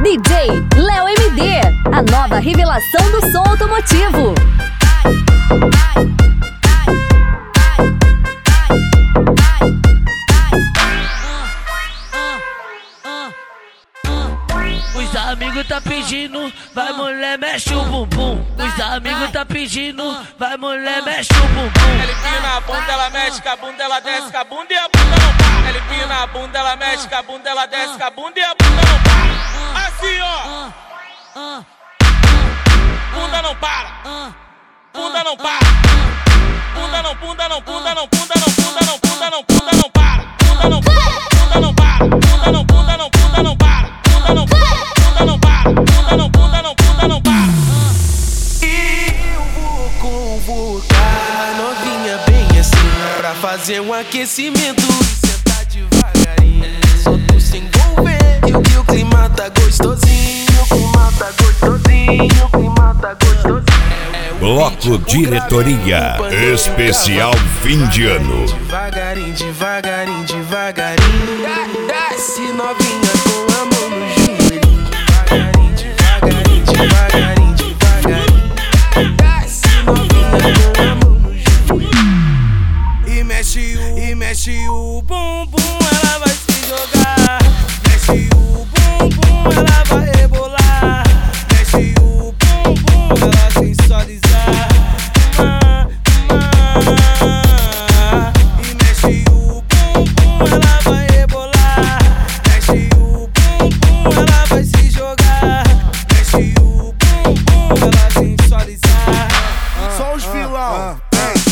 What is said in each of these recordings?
DJ Léo MD, a nova revelação do som automotivo. Os amigos tá pedindo, vai mulher, mexe o bumbum. Os amigos tá pedindo, vai mulher, mexe o bumbum. Ele pina a bunda, ela mexe com a bunda, ela desce com a bunda e a bunda não para. Ele pina a bunda, ela mexe com a bunda, ela desce com a bunda e a bunda não para. Assim, ó. Bunda não para. Bunda não para. Bunda não, bunda não, bunda não, bunda não, bunda não, bunda não, bunda não para. Bunda não, bunda não para. Bunda não, bunda não, bunda não para. Bunda não, bunda não para. Bunda não, bunda não, bunda não para. Eu vou convocar a novinha bem assim pra fazer um aquecimento e sentar devagarinho. Só tu se envolver que o clima tá gostosinho. O clima tá gostosinho. O clima tá gostosinho. Bloco Diretoria Especial Fim de Ano. Devagarinho, devagarinho, devagarinho. Desce novinha com a mão no joelho. Devagarinho, devagarinho, devagarinho, devagarinho. Desce novinha com a mão no joelho. E mexe o bumbum, ela vai se jogar. Mexe o bumbum, ela vai rebolar. Mexe o bumbum, ela sensualizar. E mexe o bumbum, ela vai rebolar. Mexe o bumbum, ela vai se jogar. Mexe o bumbum, ela sensualizar. Só os vilão.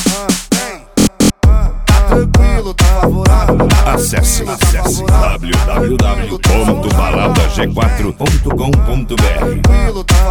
Tranquilo, tá favorável. Acesse www.baladag4.com.br. Tranquilo, tá